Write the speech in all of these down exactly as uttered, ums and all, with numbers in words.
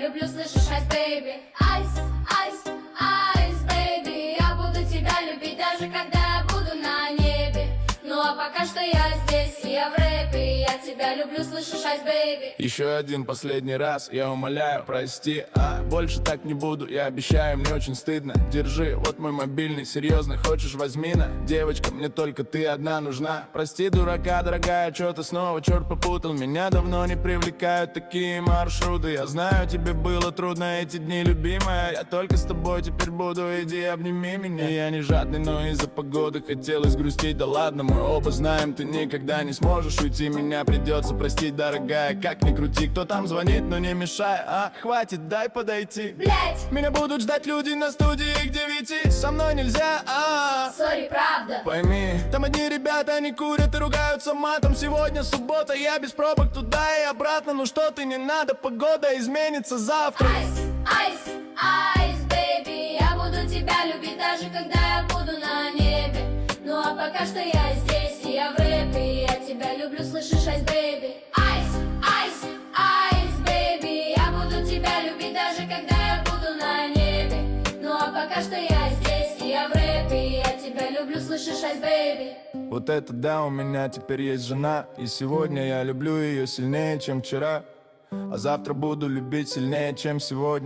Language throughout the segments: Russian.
люблю, слышишь, айс, бэйби. Айс, айс, айс, бэйби. Я буду тебя любить, даже когда я буду на небе. Ну а пока что я здесь, и я в рэпе. Я тебя люблю, слышишь, айс, бэйби. Еще один последний раз, я умоляю, прости, а больше так не буду, я обещаю, мне очень стыдно. Держи, вот мой мобильный, серьезно, хочешь, возьми на. Девочка, мне только ты одна нужна. Прости, дурака, дорогая, что ты снова, черт попутал. Меня давно не привлекают такие маршруты. Я знаю, тебе было трудно эти дни, любимая. Я только с тобой теперь буду, иди обними меня. Я не жадный, но из-за погоды хотелось грустить. Да ладно, мы оба знаем, ты никогда не сможешь уйти. Меня придется простить, дорогая, как ни крути. Кто там звонит, но не мешай, а хватит, дай подойти. Блять, Меня будут ждать люди на студии к девяти. Со мной нельзя, а сори, правда. пойми, там одни ребята, они курят и ругаются матом. Сегодня суббота, я без пробок туда и обратно. Ну что ты, не надо, погода изменится завтра. Айс, айс, айс, бэйби. Я буду тебя любить, даже когда я буду на небе. Ну а пока что я здесь, и я в рэпе. Я тебя люблю, слышишь, айс, бэйби. Айс, айс, айс, бэйби. Я буду тебя любить, даже когда я буду на небе. Ну а пока что я здесь, и я в рэпе. Я тебя люблю, слышишь, айс, бэйби. Вот это да, у меня теперь есть жена. И сегодня я люблю ее сильнее, чем вчера. А завтра буду любить сильнее, чем сегодня.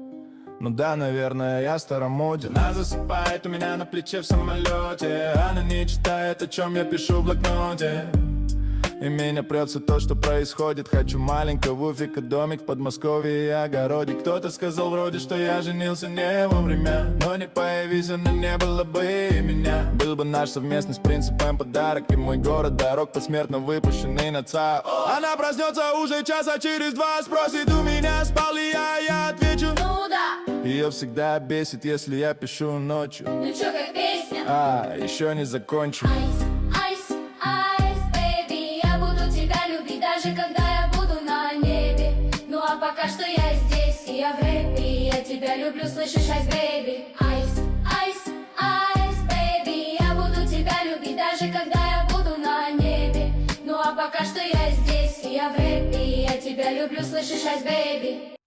Ну да, наверное, я старомоден. Она засыпает у меня на плече в самолете. Она не читает, о чем я пишу в блокноте. И меня прется то, что происходит. Хочу маленького уфика, домик в Подмосковье и огороде. Кто-то сказал вроде, что я женился не вовремя. Но не появись она, не было бы и меня. Был бы наш совместный с принципом подарок. И мой город дорог посмертно выпущенный на ЦА. Она проснется уже часа через два. Спросит у меня, спал ли я, я отвечу: Ну да, ее всегда бесит, если я пишу ночью. ну чё, как песня? А, еще не закончу. Айс, айс, айс, бэйби. Я буду тебя любить, даже когда я буду на небе. Ну а пока что я здесь, и я в рэпе. Я тебя люблю, слышишь, айс, бэйби. Айс, айс, айс, бэйби. Я буду тебя любить, даже когда я буду на небе. Ну а пока что я здесь, и я в рэпе. Я тебя люблю, слышишь, айс, бэйби.